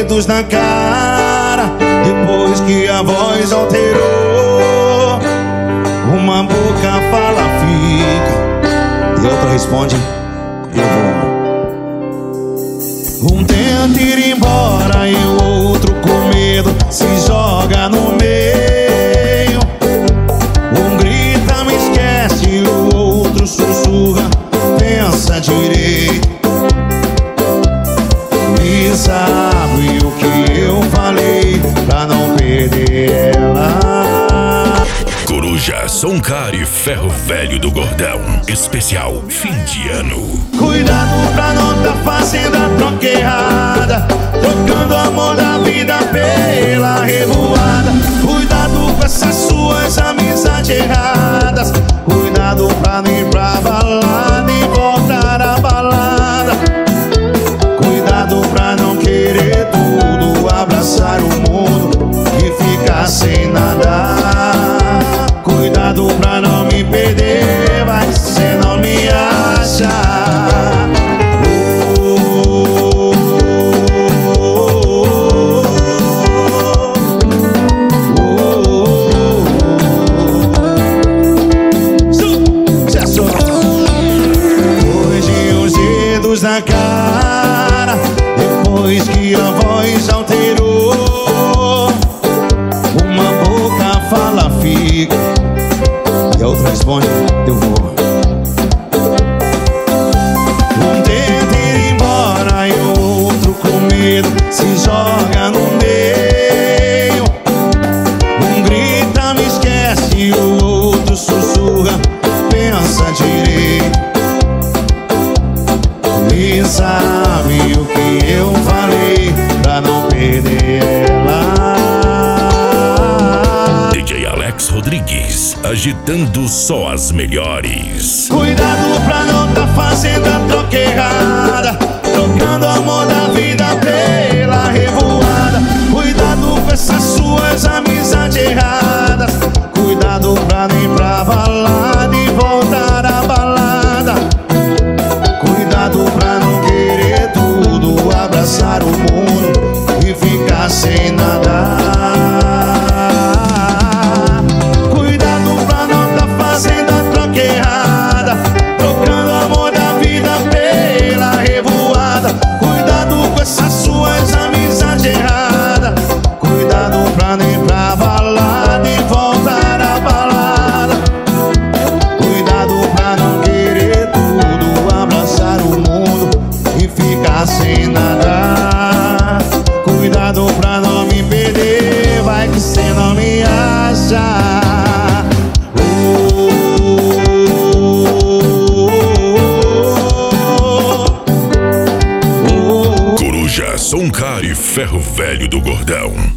dedos na cara, depois que a voz alterou. Uma boca fala fica e outra responde eu vou. Um tenta ir embora e o outro com medo se joga no meio. Um grita me esquece e o outro sussurra pensa direito. E sabe o que eu falei pra não perder ela? Coruja, Soncar e Ferro Velho do Gordão. Especial fim de ano. Cuidado pra não tá fazendo a troca errada, trocando o amor da vida pela revoada. Cuidado com essas suas amizades erradas. Cuidado pra não ir pra balada e voltar à balada. Cuidado pra não querer tudo, abraçar o mundo e ficar sem nada. Cuidado pra não me perder, vai que cê não me acha. Na cara, depois que a voz alterou. Uma boca fala fica e a outra responde eu vou. Um tenta ir embora e o outro com medo se joga no meio. Um grita me esquece e o outro sussurra pensa direito. E sabe o que eu falei pra não perder ela? DJ Alex Rodrigues, agitando só as melhores. Cuidado pra não tá fazendo a troca errada, trocando o amor da vida pela revoada. Cuidado com essas suas amizades erradas. Cuidado pra não ir pra balada e voltar à balada. Cuidado pra não querer tudo, abraçar o mundo e ficar sem nada. Cuidado pra não tá fazendo a troca errada, trocando o amor da vida pela revoada. Cuidado com essas suas amizades erradas. Cuidado pra não ir pra balada e voltar à balada. Cuidado pra não querer tudo, abraçar o mundo e ficar sem nada. Cuidado pra não me perder, vai que cê não me acha. Coruja, Soncar e Ferro Velho do Gordão.